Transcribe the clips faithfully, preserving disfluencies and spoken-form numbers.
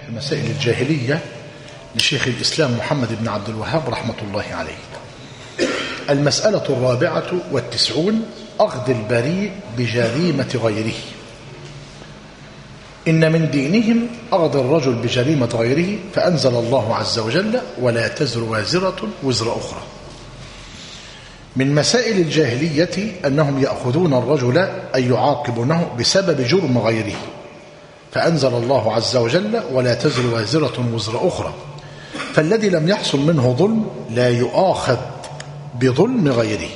مسائل الجاهلية لشيخ الإسلام محمد بن عبد الوهاب رحمة الله عليه. المسألة الرابعة والتسعون: أخذ البريء بجريمة غيره. إن من دينهم أخذ الرجل بجريمة غيره، فأنزل الله عز وجل: ولا تزر وازرة وزر أخرى. من مسائل الجاهلية أنهم يأخذون الرجل أن يعاقبونه بسبب جرم غيره، فأنزل الله عز وجل: ولا تزر وازرة وزر أخرى. فالذي لم يحصل منه ظلم لا يؤاخذ بظلم غيره،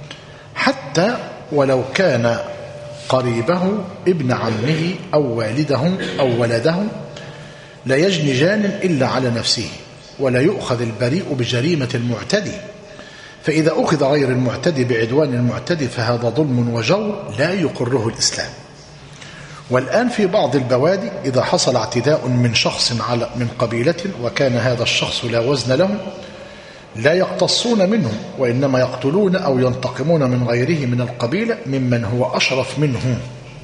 حتى ولو كان قريبه ابن عمه أو والده أو ولده، لا يجني جان إلا على نفسه، ولا يؤخذ البريء بجريمة المعتدي. فإذا أخذ غير المعتدي بعدوان المعتدي فهذا ظلم وجور لا يقره الإسلام. والآن في بعض البوادي إذا حصل اعتداء من شخص على من قبيلة وكان هذا الشخص لا وزن له، لا يقتصون منه، وإنما يقتلون أو ينتقمون من غيره من القبيلة ممن هو أشرف منه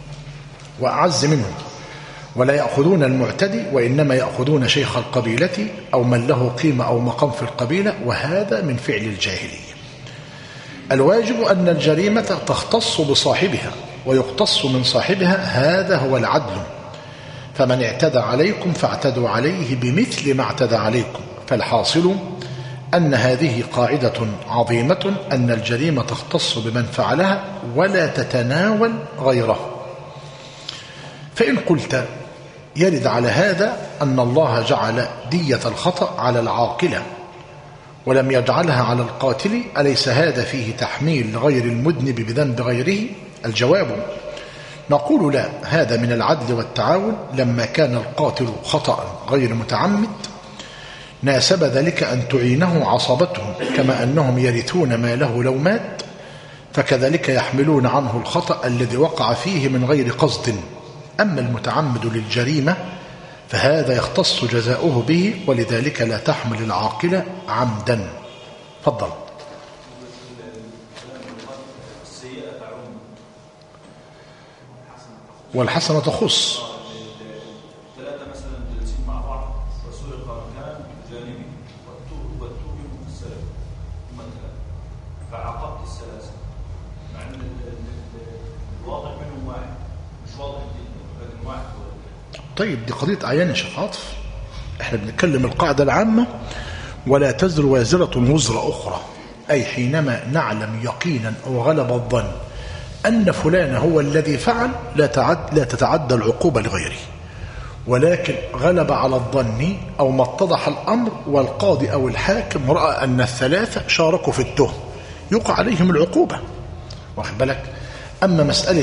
وأعز منه، ولا يأخذون المعتدي، وإنما يأخذون شيخ القبيلة أو من له قيمة أو مقام في القبيلة، وهذا من فعل الجاهلية. الواجب أن الجريمة تختص بصاحبها ويقتص من صاحبها، هذا هو العدل. فمن اعتدى عليكم فاعتدوا عليه بمثل ما اعتدى عليكم. فالحاصل أن هذه قاعدة عظيمة، أن الجريمة تختص بمن فعلها ولا تتناول غيره. فإن قلت يرد على هذا أن الله جعل دية الخطأ على العاقلة ولم يجعلها على القاتل، أليس هذا فيه تحميل غير المذنب بذنب غيره؟ الجواب: نقول لا، هذا من العدل والتعاون. لما كان القاتل خطأ غير متعمد ناسب ذلك أن تعينه عصبته، كما أنهم يرثون ماله لو مات، فكذلك يحملون عنه الخطأ الذي وقع فيه من غير قصد. أما المتعمد للجريمة فهذا يختص جزاؤه به، ولذلك لا تحمل العاقلة عمدا. فضل. والحسنة تخص. ثلاثة مثلا جالسين مع بعض وسرق مكان جانبي والتوبي السلف ثم الثلاثة، فعاقبت الثلاثة مع ان الواضح منهم واحد، مش واضح لكن واحد. طيب دي قضية عيان يا شيخ عاطف، احنا بنتكلم القاعدة العامة: ولا تزر وازرة وزر أخرى، أي حينما نعلم يقينا أو غلب الظن أن فلان هو الذي فعل لا تعد لا تتعدى العقوبة لغيره، ولكن غلب على الظن أو ما اتضح الأمر والقاضي أو الحاكم رأى أن الثلاثة شاركوا في التهم، يقع عليهم العقوبة، واخد بالك؟ أما مسألة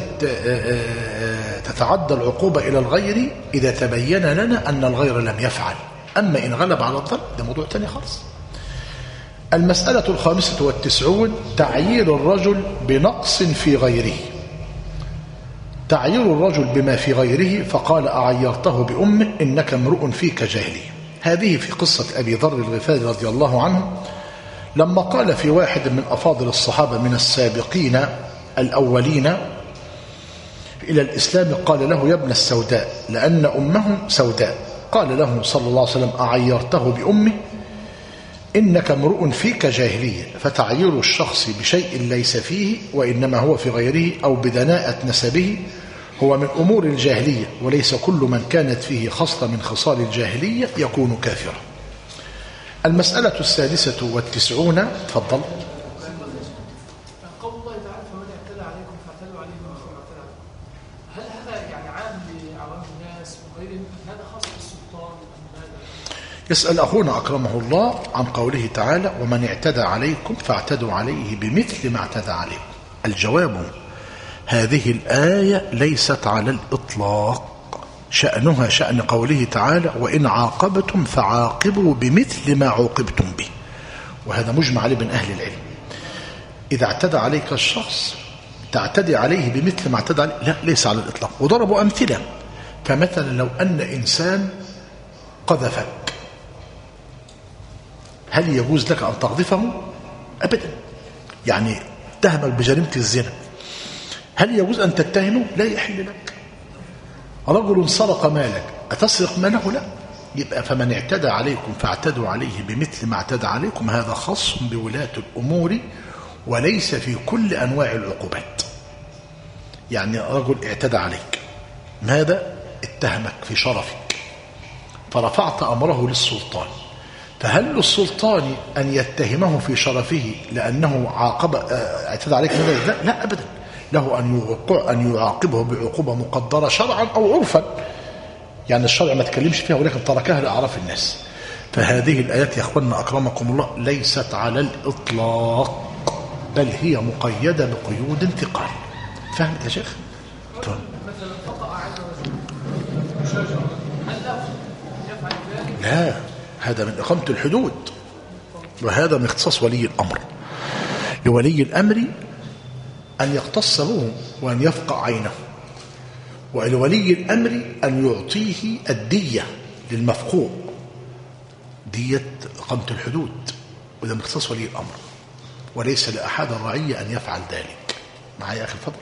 تتعدى العقوبة إلى الغير إذا تبين لنا أن الغير لم يفعل، أما إن غلب على الظن ده موضوع تاني خالص. المسألة الخامسة والتسعون: تعيير الرجل بنقص في غيره. تعيير الرجل بما في غيره، فقال: أعيرته بأمه إنك امرؤ فيك جاهلية. هذه في قصة أبي ذر الغفاري رضي الله عنه، لما قال في واحد من أفاضل الصحابة من السابقين الأولين إلى الإسلام، قال له: يا ابن السوداء، لأن أمه سوداء. قال له صلى الله عليه وسلم: أعيرته بأمه إنك امرؤ فيك جاهلية. فتعيير الشخص بشيء ليس فيه وإنما هو في غيره أو بدناءة نسبه هو من أمور الجاهلية، وليس كل من كانت فيه خصلة من خصال الجاهلية يكون كافرا. المسألة السادسة والتسعون. تفضل. قول الله تعالى: فمن اعتدى عليكم فاعتدوا عليه بمثل ما اعتدى عليكم. هل هذا يعني عام لعوام الناس وغيرهم؟ هذا خاص بالسلطان أم ماذا؟ يسأل أخونا أكرمه الله عن قوله تعالى: ومن اعتدى عليكم فاعتدوا عليه بمثل ما اعتدى عليكم. الجواب: هذه الآية ليست على الإطلاق، شأنها شأن قوله تعالى: وإن عاقبتم فعاقبوا بمثل ما عوقبتم به، وهذا مجمع عليه من أهل العلم. إذا اعتدى عليك الشخص تعتدي عليه بمثل ما اعتدى عليه، لا، ليس على الإطلاق. وضربوا أمثلة، فمثلا لو أن إنسان قذفك، هل يجوز لك أن تقذفه؟ أبدا. يعني اتهمك بجريمة الزنا، هل يجوز أن تتهمه؟ لا يحل لك. رجل سرق مالك، أتسرق ماله؟ لا، يبقى فمن اعتدى عليكم فاعتدوا عليه بمثل ما اعتدى عليكم، هذا خاص بولاة الأمور وليس في كل أنواع العقوبات. يعني رجل اعتدى عليك، ماذا؟ اتهمك في شرفك فرفعت أمره للسلطان، فهل للسلطان أن يتهمه في شرفه لأنه عاقب اعتدى عليك؟ لا, لا أبدا، له أن أن يعاقبه بعقوبة مقدرة شرعا أو عرفا، يعني الشرع ما تكلمش فيها ولكن تركها لأعراف الناس. فهذه الآيات يا أخوانا أكرمكم الله ليست على الإطلاق، بل هي مقيدة بقيود انتقال. فهمت يا شيخ؟ مثلا خطأ على رجل شجرة، هل له يفعل ذلك؟ لا، هذا من إقامة الحدود، وهذا من اختصاص ولي الأمر. لولي الأمر أن يقتص به وأن يفقع عينه، ولولي الأمر أن يعطيه الدية للمفقوع، دية إقامة الحدود، وده من اختصاص ولي الأمر، وليس لأحد الرعية أن يفعل ذلك. معايا يا أخي الفضل؟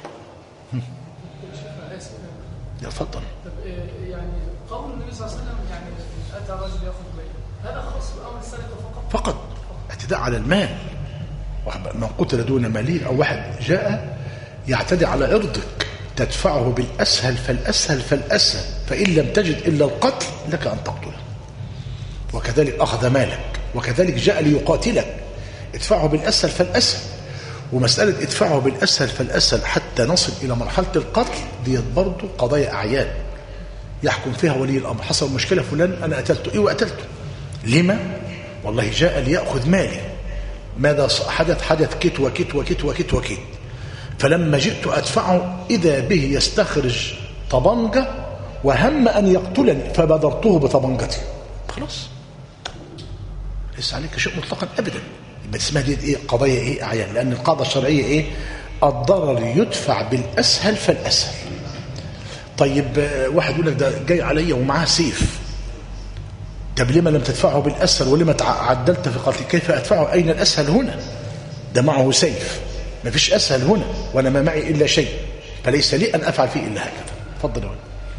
يا فضل. طب يعني قول النبي صلى الله عليه وسلم يعني أتى رجل يأخذ ماله، هذا خاص بأمر السرقة فقط؟ فقط اعتداء على المال، من قتل دون ماله، أو واحد جاء يعتدي على عرضك تدفعه بالأسهل فالأسهل فالأسهل، فإن لم تجد إلا القتل لك أن تقتله. وكذلك أخذ مالك، وكذلك جاء ليقاتلك، ادفعه بالأسهل فالأسهل. ومسألة ادفعه بالأسهل فالأسهل حتى نصل إلى مرحلة القتل دي برضه قضايا أعيان يحكم فيها ولي الأمر. حصل مشكلة فلان أنا قتلته، إيه وقتلته لما؟ والله جاء ليأخذ مالي، ماذا حدث؟ حدث كت وكت وكت وكت وكت، فلما جئت أدفعه إذا به يستخرج طبنجة وهم أن يقتلني فبادرته بطبنجتي، خلاص ليس عليك شيء مطلقا أبدا. يبقى اسمها دي إيه؟ قضايا إيه؟ أعيان، لأن القاعدة الشرعية إيه؟ الضرر يدفع بالأسهل فالأسهل. طيب واحد يقول لك ده جاي علي ومعاه سيف، طب لما لم تدفعه بالأسهل ولما عدلت في قتل؟ كيف أدفعه؟ أين الأسهل هنا؟ ده معه سيف، ما فيش أسهل هنا، وأنا ما معي إلا شيء، فليس لي أن أفعل فيه إلا هكذا. تفضل هنا.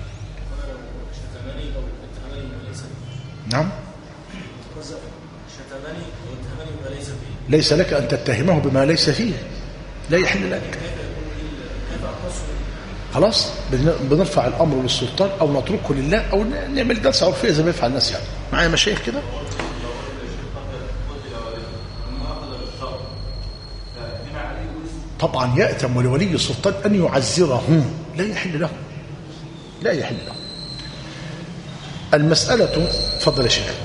نعم، ليس لك أن تتهمه بما ليس فيه، لا يحل لك. خلاص بنرفع الأمر للسلطان أو نتركه لله أو نعمل جلسة عرفية زي ما يفعل الناس. يعني معايا مشايخ كده؟ طبعا يأتم لولي السلطان أن يعزره، لا يحل له، لا يحل له. المسألة فضل يا شيخ.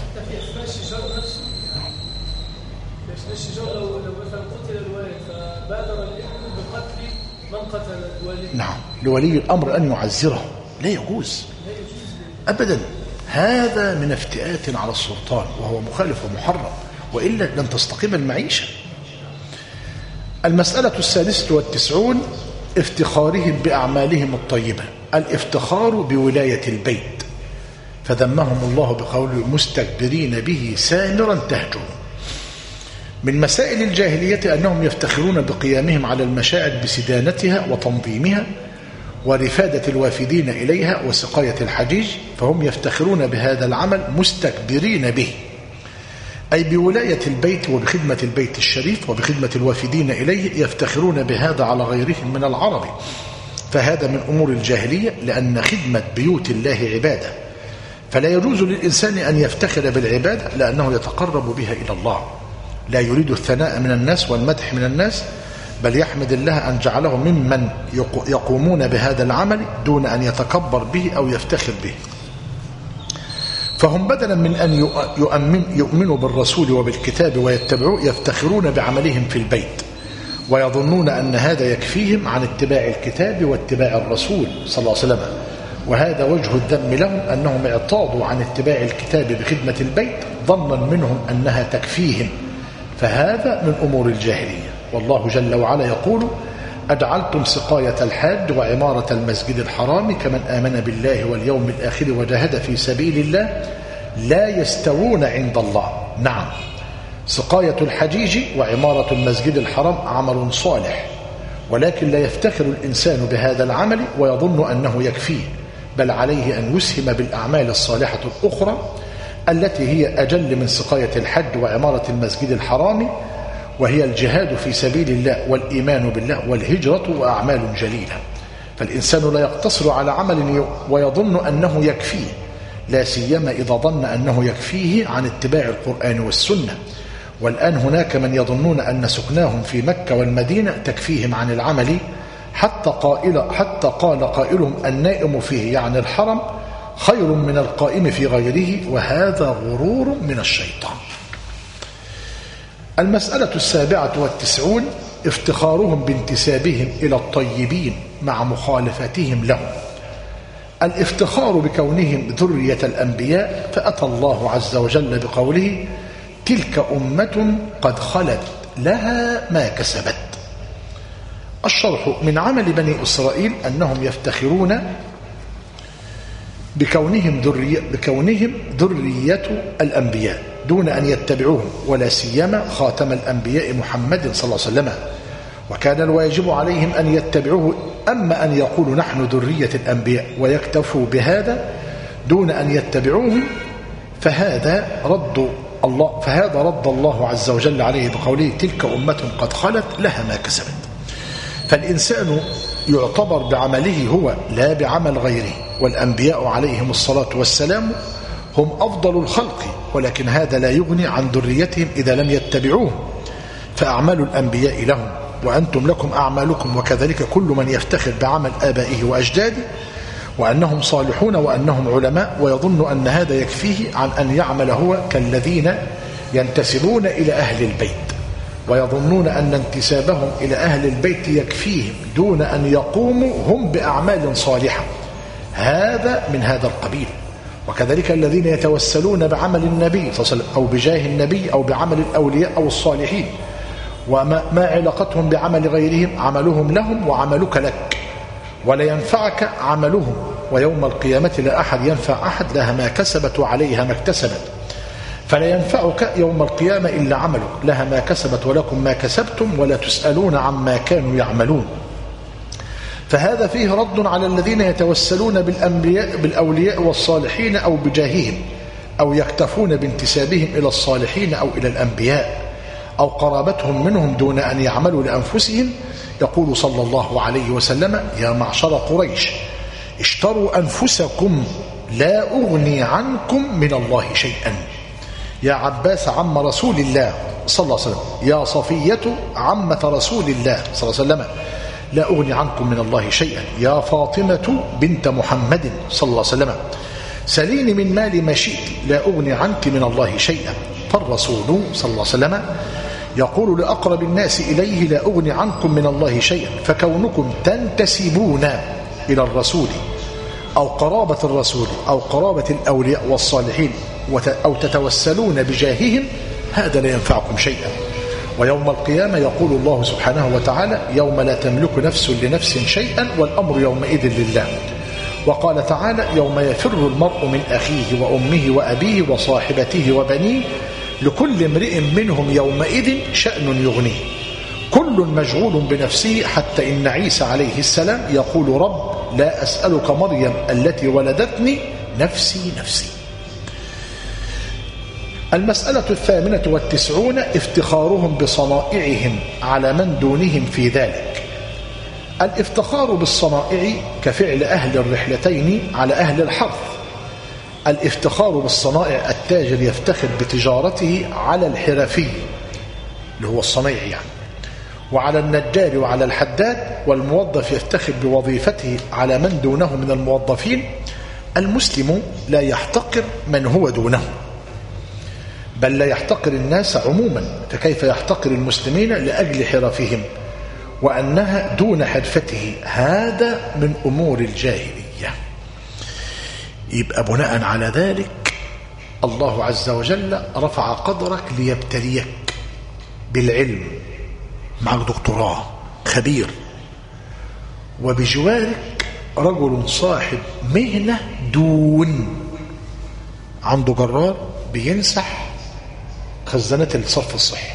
نعم، لولي الأمر أن يعزره، لا يجوز أبدا، هذا من افتئات على السلطان وهو مخالف ومحرم، وإلا لن تستقيم المعيشة. المسألة السادسة والتسعون افتخارهم بأعمالهم الطيبة، الافتخار بولاية البيت، فذمهم الله بقول مستكبرين به سامرا تهجون. من مسائل الجاهلية أنهم يفتخرون بقيامهم على المشاعر بسدانتها وتنظيمها ورفادة الوافدين إليها وسقاية الحجيج، فهم يفتخرون بهذا العمل مستكبرين به، أي بولاية البيت وبخدمة البيت الشريف وبخدمة الوافدين إليه، يفتخرون بهذا على غيرهم من العرب. فهذا من أمور الجاهلية، لأن خدمة بيوت الله عبادة، فلا يجوز للإنسان أن يفتخر بالعبادة لأنه يتقرب بها إلى الله، لا يريد الثناء من الناس والمدح من الناس، بل يحمد الله أن جعله ممن يقومون بهذا العمل دون أن يتكبر به أو يفتخر به. فهم بدلا من أن يؤمن يؤمنوا بالرسول وبالكتاب ويتبعوه يفتخرون بعملهم في البيت، ويظنون أن هذا يكفيهم عن اتباع الكتاب واتباع الرسول صلى الله عليه وسلم. وهذا وجه الذم لهم، أنهم اعتاضوا عن اتباع الكتاب بخدمة البيت ظنا منهم أنها تكفيهم، فهذا من أمور الجاهلية. والله جل وعلا يقول أجعلتم سقاية الحاج وعمارة المسجد الحرام كمن آمن بالله واليوم الآخر وجاهد في سبيل الله لا يستوون عند الله. نعم، سقاية الحجيج وعمارة المسجد الحرام عمل صالح، ولكن لا يفتخر الإنسان بهذا العمل ويظن أنه يكفيه، بل عليه أن يسهم بالأعمال الصالحة الأخرى التي هي أجل من سقاية الحج وعمارة المسجد الحرام، وهي الجهاد في سبيل الله والإيمان بالله والهجرة وأعمال جليلة. فالإنسان لا يقتصر على عمل ويظن أنه يكفيه، لا سيما إذا ظن أنه يكفيه عن اتباع القرآن والسنة. والآن هناك من يظنون أن سكناهم في مكة والمدينة تكفيهم عن العمل، حتى قائل حتى قال قائلهم النائم فيه يعني الحرم خير من القائم في غيره، وهذا غرور من الشيطان. المسألة السابعة والتسعون افتخارهم بانتسابهم إلى الطيبين مع مخالفتهم لهم. الافتخار بكونهم ذرية الأنبياء، فأتى الله عز وجل بقوله تلك أمة قد خلت لها ما كسبت. الشرح: من عمل بني إسرائيل أنهم يفتخرون بكونهم ذرية, بكونهم ذرية الأنبياء دون أن يتبعوهم، ولا سيما خاتم الأنبياء محمد صلى الله عليه وسلم، وكان الواجب عليهم أن يتبعوه. أما أن يقولوا نحن ذرية الأنبياء ويكتفوا بهذا دون أن يتبعوهم فهذا رد الله فهذا رد الله عز وجل عليه بقوله تلك أمة قد خلت لها ما كسبت. فالإنسان يعتبر بعمله هو لا بعمل غيره، والأنبياء عليهم الصلاة والسلام هم أفضل الخلق، ولكن هذا لا يغني عن ذريتهم إذا لم يتبعوه، فأعمال الأنبياء لهم وأنتم لكم أعمالكم. وكذلك كل من يفتخر بعمل آبائه وأجداده وأنهم صالحون وأنهم علماء ويظن أن هذا يكفيه عن أن يعمل هو كالذين ينتسبون إلى أهل البيت ويظنون أن انتسابهم إلى أهل البيت يكفيهم دون أن يقوموا هم بأعمال صالحة، هذا من هذا القبيل. وكذلك الذين يتوسلون بعمل النبي صلى الله عليه وسلم أو بجاه النبي أو بعمل الأولياء أو الصالحين، وما ما علاقتهم بعمل غيرهم؟ عملهم لهم وعملك لك، ولا ينفعك عملهم، ويوم القيامة لا أحد ينفع أحد لها ما كسبت وعليها ما اكتسبت. فلا ينفعك يوم القيامة إلا عملك، لها ما كسبت ولكم ما كسبتم ولا تسألون عما كانوا يعملون. فهذا فيه رد على الذين يتوسلون بالأنبياء بالأولياء والصالحين أو بجاههم، أو يكتفون بانتسابهم إلى الصالحين أو إلى الأنبياء أو قرابتهم منهم دون أن يعملوا لأنفسهم. يقول صلى الله عليه وسلم يا معشر قريش اشتروا أنفسكم لا أغني عنكم من الله شيئا. يا عباس عم رسول الله صلى الله عليه وسلم، يا صفية عمة رسول الله صلى الله عليه وسلم لا أغني عنكم من الله شيئا. يا فاطمة بنت محمد صلى الله عليه وسلم سليني من مال ما شئت لا أغني عنك من الله شيئا. فالرسول صلى الله عليه وسلم يقول لأقرب الناس إليه لا أغني عنكم من الله شيئا. فكونكم تنتسبون إلى الرسول أو قرابة الرسول أو قرابة الأولياء والصالحين أو تتوسلون بجاههم هذا لا ينفعكم شيئا. ويوم القيامة يقول الله سبحانه وتعالى يوم لا تملك نفس لنفس شيئا والأمر يومئذ لله. وقال تعالى يوم يفر المرء من أخيه وأمه وأبيه وصاحبته وبنيه لكل امرئ منهم يومئذ شأن يغنيه كل مشغول بنفسه. حتى إن عيسى عليه السلام يقول رب لا أسألك مريم التي ولدتني نفسي نفسي. المسألة الثامنة والتسعون افتخارهم بصنائعهم على من دونهم في ذلك. الافتخار بالصنائع كفعل أهل الرحلتين على أهل الحرث. الافتخار بالصنائع التاجر يفتخر بتجارته على الحرفي اللي هو الصنيع يعني، وعلى النجار وعلى الحداد، والموظف يفتخر بوظيفته على من دونه من الموظفين. المسلم لا يحتقر من هو دونه، بل لا يحتقر الناس عموما، فكيف يحتقر المسلمين لأجل حرفهم وأنها دون حرفته؟ هذا من أمور الجاهلية. يبقى بناء على ذلك الله عز وجل رفع قدرك ليبتليك بالعلم، معك دكتوراه خبير، وبجوارك رجل صاحب مهنة دون، عنده جرار بينسح خزانات الصرف الصحي،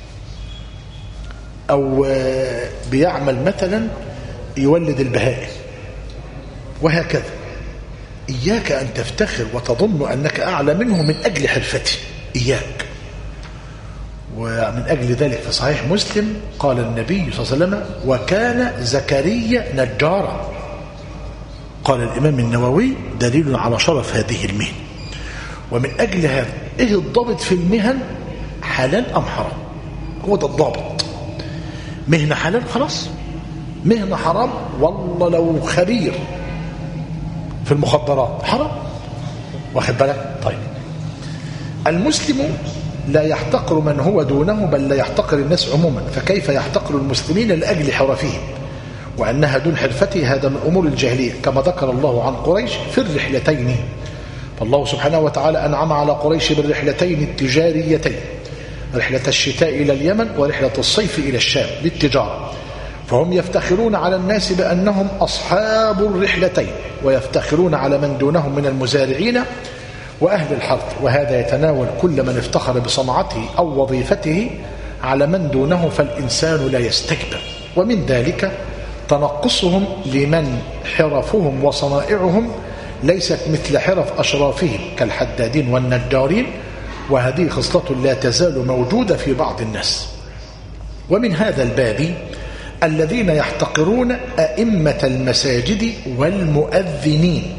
أو بيعمل مثلا يولد البهائم، وهكذا. إياك أن تفتخر وتظن أنك أعلى منه من أجل حرفته، إياك. ومن أجل ذلك في صحيح مسلم قال النبي صلى الله عليه وسلم: وكان زكريا نجارا. قال الإمام النووي: دليل على شرف هذه المهنة. ومن أجل هذا إيه الضابط في المهن؟ حلال أم حرام؟ هو ده الضابط. مهنة حلال خلاص، مهنة حرام والله لو خبير في المخدرات حرام، واخد بالك؟ طيب، المسلم لا يحتقر من هو دونه، بل لا يحتقر الناس عموما، فكيف يحتقر المسلمين لأجل حرفهم وأنها دون حرفته؟ هذا من أمور الجاهلية، كما ذكر الله عن قريش في الرحلتين. فالله سبحانه وتعالى أنعم على قريش بالرحلتين التجاريتين، رحلة الشتاء إلى اليمن ورحلة الصيف إلى الشام للتجارة، فهم يفتخرون على الناس بأنهم أصحاب الرحلتين، ويفتخرون على من دونهم من المزارعين وأهل الحرث، وهذا يتناول كل من افتخر بصنعته أو وظيفته على من دونه، فالإنسان لا يستكبر. ومن ذلك تنقصهم لمن حرفهم وصنائعهم ليست مثل حرف أشرافهم كالحدادين والنجارين، وهذه خصلة لا تزال موجودة في بعض الناس. ومن هذا الباب الذين يحتقرون أئمة المساجد والمؤذنين،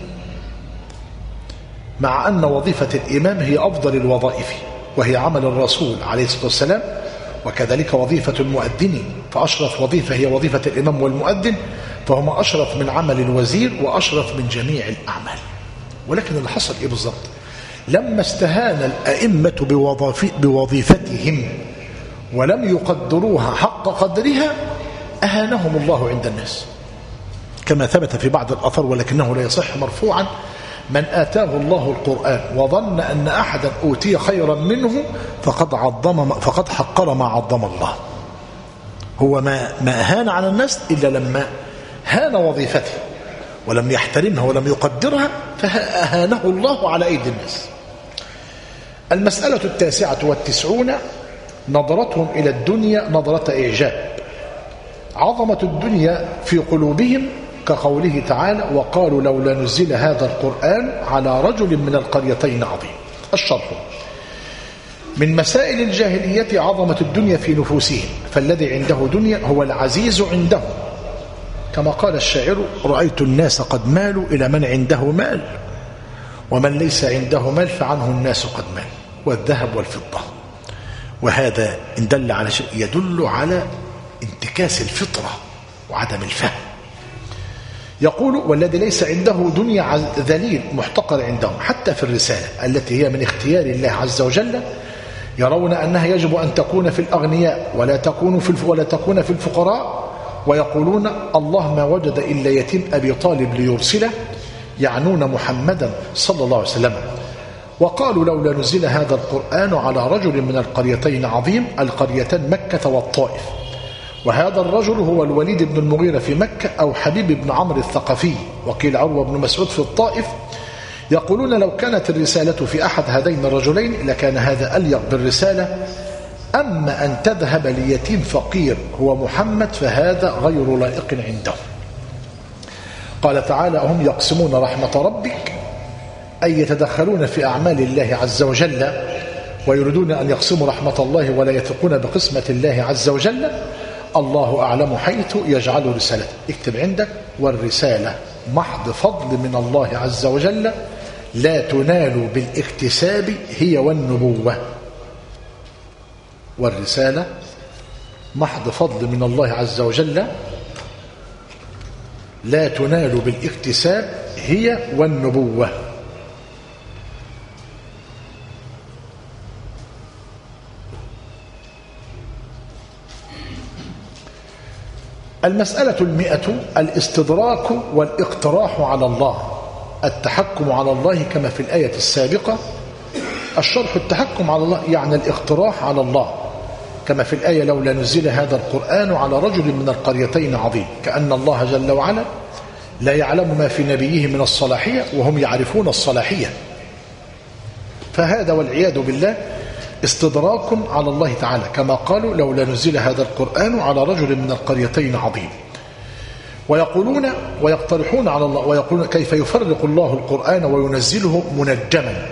مع أن وظيفة الإمام هي أفضل الوظائف، وهي عمل الرسول عليه الصلاة والسلام، وكذلك وظيفة المؤذنين، فأشرف وظيفة هي وظيفة الإمام والمؤذن، فهم أشرف من عمل الوزير وأشرف من جميع الأعمال. ولكن اللي حصل إيه بالضبط؟ لما استهان الأئمة بوظيفتهم ولم يقدروها حق قدرها أهانهم الله عند الناس، كما ثبت في بعض الأثر ولكنه لا يصح مرفوعا: من آتاه الله القرآن وظن أن أحدا أوتي خيرا منه فقد عظم فقد حقر ما عظم الله. هو ما ما أهان على الناس إلا لما هان وظيفته ولم يحترمها ولم يقدرها، فأهانه الله على أيدي الناس. المسألة التاسعة والتسعون: نظرتهم إلى الدنيا نظرة إعجاب، عظمة الدنيا في قلوبهم، كقوله تعالى: وقالوا لولا نزل هذا القرآن على رجل من القريتين عظيم. الشرح: من مسائل الجاهلية عظمة الدنيا في نفوسهم، فالذي عنده دنيا هو العزيز عنده، كما قال الشاعر: رأيت الناس قد مالوا إلى من عنده مال، ومن ليس عنده مال فعنه الناس قد مال، والذهب والفضة. وهذا إن دل على شيء يدل على انتكاس الفطرة وعدم الفهم. يقول: والذي ليس عنده دنيا ذليل محتقر عندهم، حتى في الرسالة التي هي من اختيار الله عز وجل يرون أنها يجب أن تكون في الأغنياء ولا تكون في ولا تكون في الفقراء، ويقولون: الله ما وجد إلا يتيم أبي طالب ليرسله، يعنون محمدا صلى الله عليه وسلم. وقالوا لولا نزل هذا القرآن على رجل من القريتين عظيم، القريتان مكة والطائف، وهذا الرجل هو الوليد بن المغيرة في مكة أو حبيب بن عمرو الثقفي، وقيل عروة بن مسعود في الطائف. يقولون: لو كانت الرسالة في أحد هذين الرجلين لكان هذا أليق بالرسالة، أما أن تذهب ليتيم فقير هو محمد فهذا غير لائق عنده. قال تعالى: هم يقسمون رحمة ربك، أي يتدخلون في أعمال الله عز وجل ويريدون أن يقسموا رحمة الله ولا يثقون بقسمة الله عز وجل. الله أعلم حيث يجعل رسالته. اكتب عندك: والرسالة محض فضل من الله عز وجل، لا تنال بالاكتساب هي والنبوة. والرسالة محض فضل من الله عز وجل، لا تنال بالاكتساب هي والنبوة. المسألة المئة: الاستدراك والاقتراح على الله، التحكم على الله كما في الآية السابقة. الشرح: التحكم على الله يعني الاقتراح على الله، كما في الآية: لولا نزل هذا القرآن على رجل من القريتين عظيم، كأن الله جل وعلا لا يعلم ما في نبيه من الصلاحية وهم يعرفون الصلاحية. فهذا والعياذ بالله استدراك على الله تعالى، كما قالوا: لولا نزل هذا القرآن على رجل من القريتين عظيم. ويقولون ويقترحون على الله ويقولون كيف يفرق الله القرآن وينزله منجما.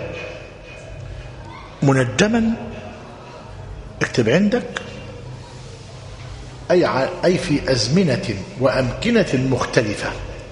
منجما اكتب عندك أي, أي في أزمنة وأمكنة مختلفة،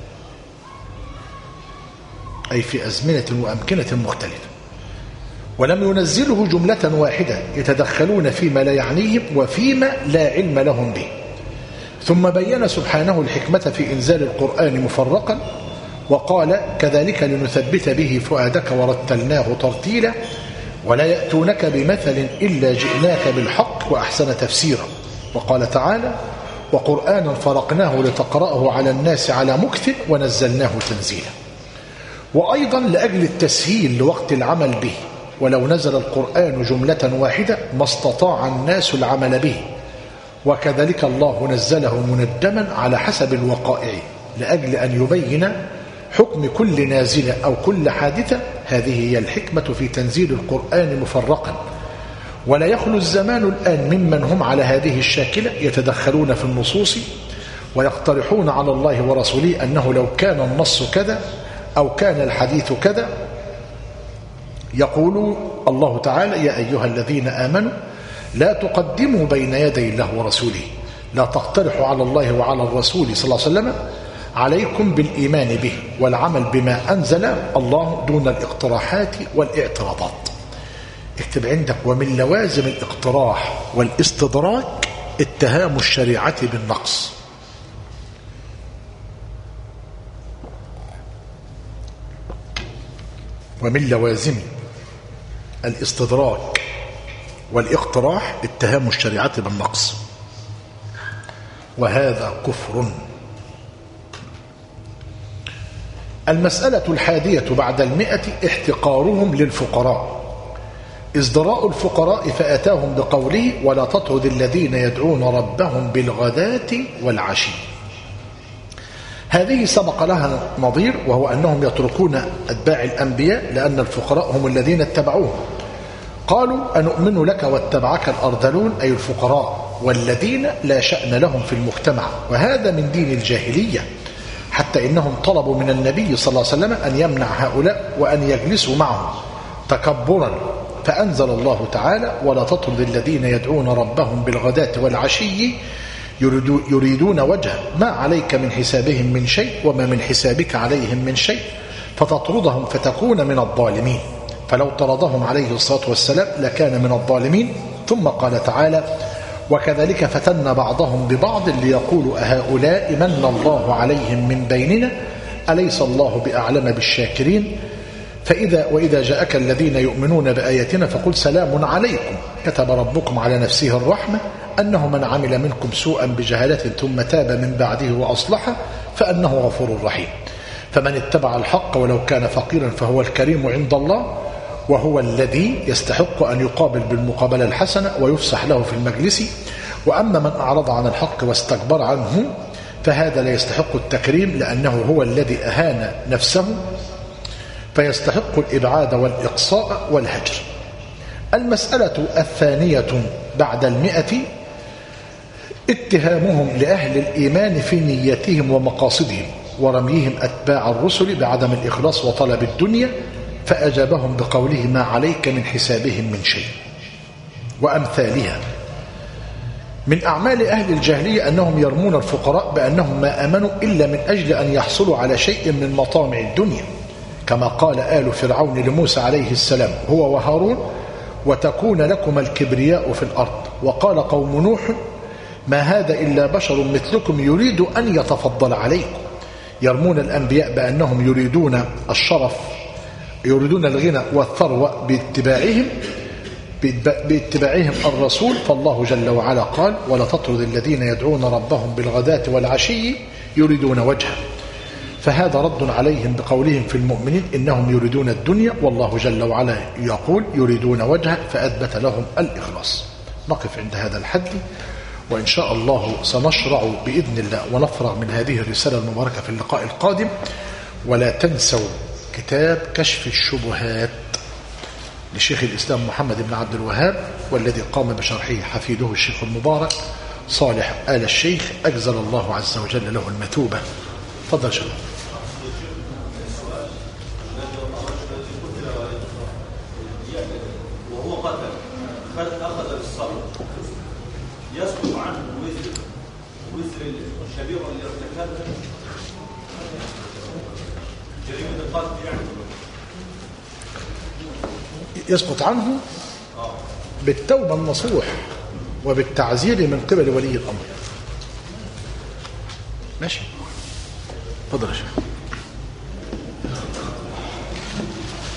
أي في أزمنة وأمكنة مختلفة، ولم ينزله جملة واحدة يتدخلون فيما لا يعنيهم وفيما لا علم لهم به. ثم بين سبحانه الحكمة في إنزال القرآن مفرقا وقال كذلك لنثبت به فؤادك ورتلناه ترتيلا ولا يأتونك بمثل إلا جئناك بالحق وأحسن تفسيرا. وقال تعالى وقرآنا فرقناه لتقرأه على الناس على مكث ونزلناه تنزيلا. وأيضا لأجل التسهيل لوقت العمل به، ولو نزل القرآن جملة واحدة ما استطاع الناس العمل به، وكذلك الله نزله منجما على حسب الوقائع لأجل أن يبين حكم كل نازلة أو كل حادثة. هذه هي الحكمة في تنزيل القرآن مفرقا. ولا يخلو الزمان الآن ممن هم على هذه الشاكلة يتدخلون في النصوص ويقترحون على الله ورسوله أنه لو كان النص كذا أو كان الحديث كذا. يقول الله تعالى يا أيها الذين آمنوا لا تقدموا بين يدي الله ورسوله، لا تقترحوا على الله وعلى الرسول صلى الله عليه وسلم، عليكم بالإيمان به والعمل بما أنزل الله دون الاقتراحات والاعتراضات. اكتب عندك ومن لوازم الاقتراح والاستدراك اتهام الشريعة بالنقص. ومن لوازم الاستدراك والاقتراح اتهام الشريعة بالنقص، وهذا كفر. المسألة الحادية بعد المئة احتقارهم للفقراء، ازدراء الفقراء فأتاهم بقوله ولا تطرد الذين يدعون ربهم بالغداة والعشي. هذه سبق لها نظير، وهو أنهم يتركون أتباع الأنبياء لأن الفقراء هم الذين اتبعوهم. قالوا أنؤمن لك واتبعك الأرذلون، أي الفقراء والذين لا شأن لهم في المجتمع، وهذا من دين الجاهلية، حتى إنهم طلبوا من النبي صلى الله عليه وسلم أن يمنع هؤلاء وأن يجلسوا معهم تكبرا، فأنزل الله تعالى ولا تطرد الذين يدعون ربهم بالغداة والعشي يريدون وجهه ما عليك من حسابهم من شيء وما من حسابك عليهم من شيء فتطردهم فتكون من الظالمين. فلو طردهم عليه الصلاة والسلام لكان من الظالمين. ثم قال تعالى وكذلك فتن بعضهم ببعض ليقولوا أهؤلاء من الله عليهم من بيننا أليس الله بأعلم بالشاكرين. فإذا وإذا جاءك الذين يؤمنون بآياتنا فقل سلام عليكم كتب ربكم على نفسه الرحمة أنه من عمل منكم سوءا بجهالة ثم تاب من بعده وأصلح فأنه غفور رحيم. فمن اتبع الحق ولو كان فقيرا فهو الكريم عند الله، وهو الذي يستحق أن يقابل بالمقابلة الحسنة ويفسح له في المجلس. وأما من أعرض عن الحق واستكبر عنه فهذا لا يستحق التكريم، لأنه هو الذي أهان نفسه فيستحق الإبعاد والإقصاء والهجر. المسألة الثانية بعد المئة اتهامهم لأهل الإيمان في نيتهم ومقاصدهم ورميهم أتباع الرسل بعدم الإخلاص وطلب الدنيا، فأجابهم بقوله ما عليك من حسابهم من شيء وأمثالها. من أعمال أهل الجاهلية أنهم يرمون الفقراء بأنهم ما آمنوا إلا من أجل أن يحصلوا على شيء من مطامع الدنيا، كما قال آل فرعون لموسى عليه السلام هو وهارون وتكون لكم الكبرياء في الأرض. وقال قوم نوح ما هذا إلا بشر مثلكم يريد أن يتفضل عليكم. يرمون الأنبياء بأنهم يريدون الشرف، يريدون الغنى والثروة باتباعهم باتباعهم الرسول. فالله جل وعلا قال ولا تطرد الذين يدعون ربهم بالغداة والعشي يريدون وجهه، فهذا رد عليهم بقولهم في المؤمنين إنهم يريدون الدنيا، والله جل وعلا يقول يريدون وجهه فأثبت لهم الإخلاص. نقف عند هذا الحد، وإن شاء الله سنشرع بإذن الله ونفرغ من هذه الرسالة المباركة في اللقاء القادم. ولا تنسوا كتاب كشف الشبهات لشيخ الإسلام محمد بن عبد الوهاب، والذي قام بشرحه حفيده الشيخ المبارك صالح آل الشيخ أجزل الله عز وجل له المثوبة. تفضل شباب. وهو قتل أخذ بالصبر يسقط عنه وزر وزر الشبيرة اللي ارتكبها جريمة القتل يعني يسقط عنه بالتوبة النصوح وبالتعزير من قبل ولي الأمر. ماشي. تفضل يا شيخ.